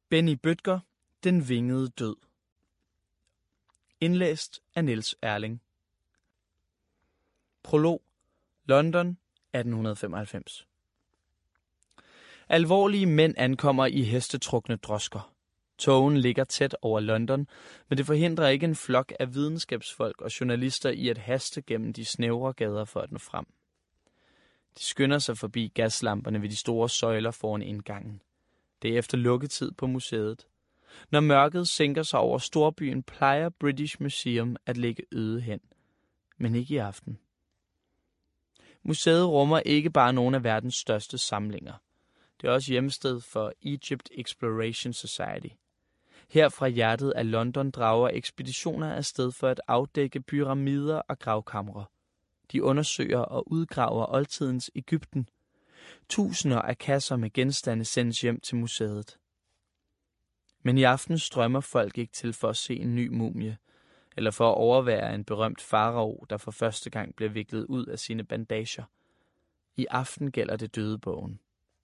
Benny Bødker, Den vingede død. Indlæst af Niels Erling. Prolog. London, 1895. Alvorlige mænd ankommer i hestetrukne drosker. Togen ligger tæt over London, men det forhindrer ikke en flok af videnskabsfolk og journalister i at haste gennem de snævre gader for at nå frem. De skynder sig forbi gaslamperne ved de store søjler foran indgangen. Det er efter lukketid på museet. Når mørket sænker sig over storbyen, plejer British Museum at ligge øde hen. Men ikke i aften. Museet rummer ikke bare nogle af verdens største samlinger. Det er også hjemsted for Egypt Exploration Society. Her fra hjertet af London drager ekspeditioner afsted for at afdække pyramider og gravkamre. De undersøger og udgraver oldtidens Egypten. Tusinder af kasser med genstande sendes hjem til museet. Men i aften strømmer folk ikke til for at se en ny mumie, eller for at overvære en berømt farao, der for første gang bliver viklet ud af sine bandager. I aften gælder det dødebogen.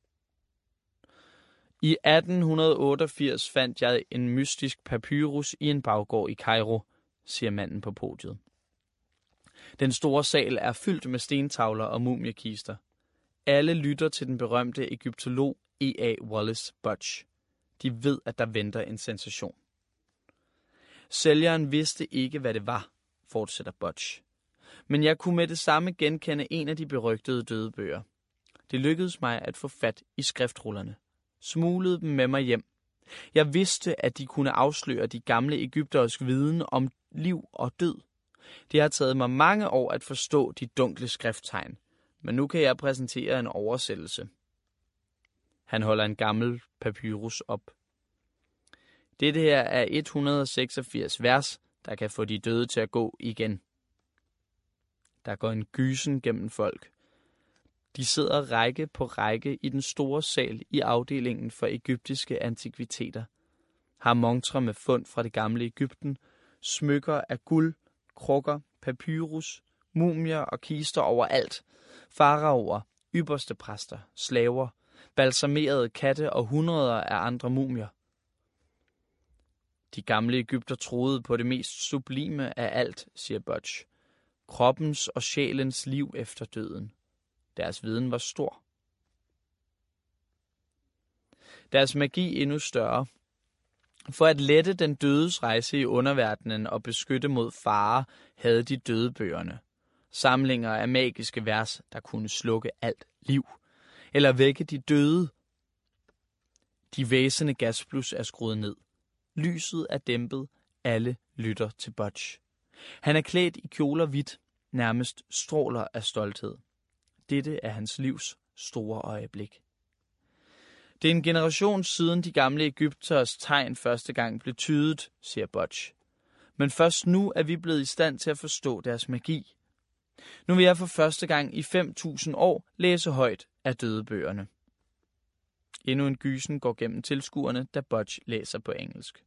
I 1888 fandt jeg en mystisk papyrus i en baggård i Kairo, siger manden på podiet. Den store sal er fyldt med stentavler og mumiekister. Alle lytter til den berømte egyptolog E.A. Wallace Budge. De ved, at der venter en sensation. Sælgeren vidste ikke, hvad det var, fortsætter Budge. Men jeg kunne med det samme genkende en af de berygtede dødebøger. Det lykkedes mig at få fat i skriftrullerne. Smuglede dem med mig hjem. Jeg vidste, at de kunne afsløre de gamle egypteres viden om liv og død. Det har taget mig mange år at forstå de dunkle skrifttegn, men nu kan jeg præsentere en oversættelse. Han holder en gammel papyrus op. Dette her er 186 vers, der kan få de døde til at gå igen. Der går en gysen gennem folk. De sidder række på række i den store sal i afdelingen for egyptiske antikviteter. Har montrer med fund fra det gamle Egypten, smykker af guld, krukker, papyrus, mumier og kister overalt, faraoer, ypperste præster, slaver, balsamerede katte og hundreder af andre mumier. De gamle egypter troede på det mest sublime af alt, siger Budge. Kroppens og sjælens liv efter døden. Deres viden var stor. Deres magi endnu større. For at lette den dødes rejse i underverdenen og beskytte mod fare, havde de dødebøgerne. Samlinger af magiske vers, der kunne slukke alt liv. Eller vække de døde. De væsende gasblus er skruet ned. Lyset er dæmpet. Alle lytter til Budge. Han er klædt i kjoler hvidt, nærmest stråler af stolthed. Dette er hans livs store øjeblik. Det er en generation siden de gamle egypters tegn første gang blev tydet, siger Budge. Men først nu er vi blevet i stand til at forstå deres magi. Nu vil jeg for første gang i 5.000 år læse højt af dødebøgerne. Endnu en gysen går gennem tilskuerne, da Budge læser på engelsk.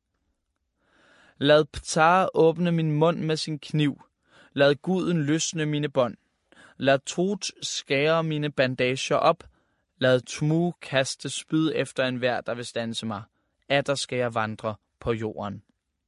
Lad Ptah åbne min mund med sin kniv. Lad guden løsne mine bånd. Lad Tot skære mine bandager op. Lad Tmu kaste spyd efter enhver, der vil standse mig. Atter skal jeg vandre på jorden.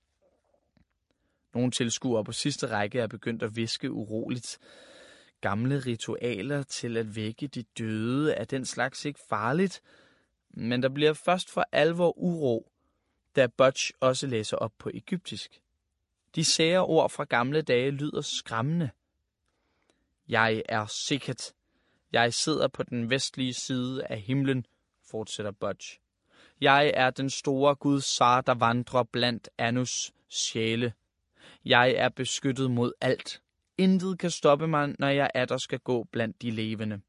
Nogle tilskuere på sidste række er begyndt at hviske uroligt. Gamle ritualer til at vække de døde er den slags ikke farligt, men der bliver først for alvor uro, da Budge også læser op på egyptisk. De sære ord fra gamle dage lyder skræmmende. Jeg er Sekhet. Jeg sidder på den vestlige side af himlen, fortsætter Budge. Jeg er den store gud Sar, der vandrer blandt Anus sjæle. Jeg er beskyttet mod alt. Intet kan stoppe mig, når jeg atter skal gå blandt de levende.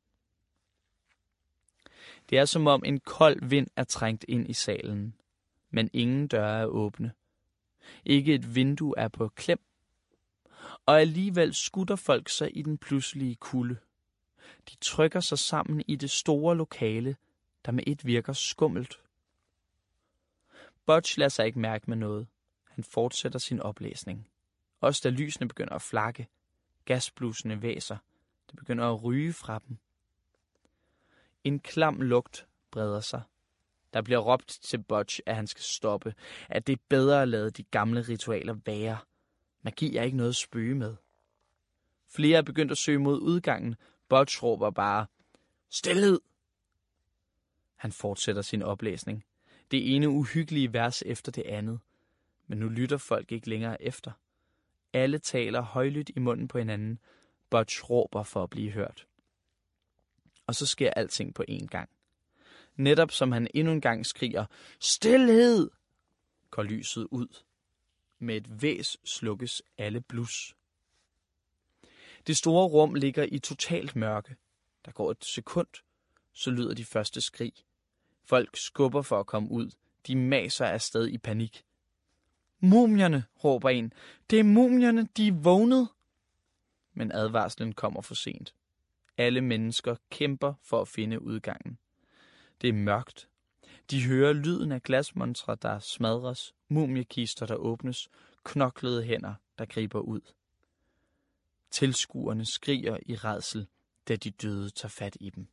Det er som om en kold vind er trængt ind i salen, men ingen døre er åbne. Ikke et vindue er på klem, og alligevel skutter folk sig i den pludselige kulde. De trykker sig sammen i det store lokale, der med et virker skummelt. Budge lader sig ikke mærke med noget. Han fortsætter sin oplæsning. Også da lysene begynder at flakke, gasblusene væser, det begynder at ryge fra dem. En klam lugt breder sig. Der bliver råbt til Butch, at han skal stoppe, at det er bedre at lade de gamle ritualer være. Magi er ikke noget at spøge med. Flere er begyndt at søge mod udgangen. Butch råber bare, stilhed! Han fortsætter sin oplæsning. Det ene uhyggelige vers efter det andet. Men nu lytter folk ikke længere efter. Alle taler højlydt i munden på hinanden. Butch råber for at blive hørt. Og så sker alting på én gang. Netop som han endnu en gang skriger, stilhed! Går lyset ud. Med et hvæs slukkes alle blus. Det store rum ligger i totalt mørke. Der går et sekund, så lyder de første skrig. Folk skubber for at komme ud. De maser afsted i panik. Mumierne, råber en. Det er mumierne, de er vågnet. Men advarslen kommer for sent. Alle mennesker kæmper for at finde udgangen. Det er mørkt. De hører lyden af glasmontre, der smadres, mumiekister, der åbnes, knoklede hænder, der griber ud. Tilskuerne skriger i rædsel, da de døde tager fat i dem.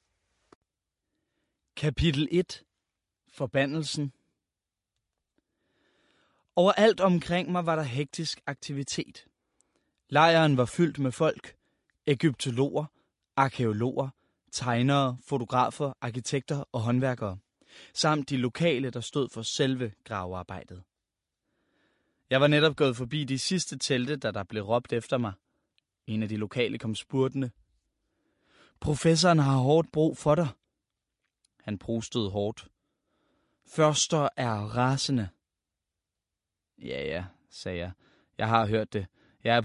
Kapitel 1. Forbandelsen. Overalt omkring mig var der hektisk aktivitet. Lejren var fyldt med folk, egyptologer, arkæologer, tegnere, fotografer, arkitekter og håndværkere, samt de lokale, der stod for selve gravearbejdet. Jeg var netop gået forbi de sidste telte, da der blev råbt efter mig. En af de lokale kom spurtende. Professoren har hårdt brug for dig. Han prustede hårdt. Førster er rasende. Ja, sagde jeg. Jeg har hørt det.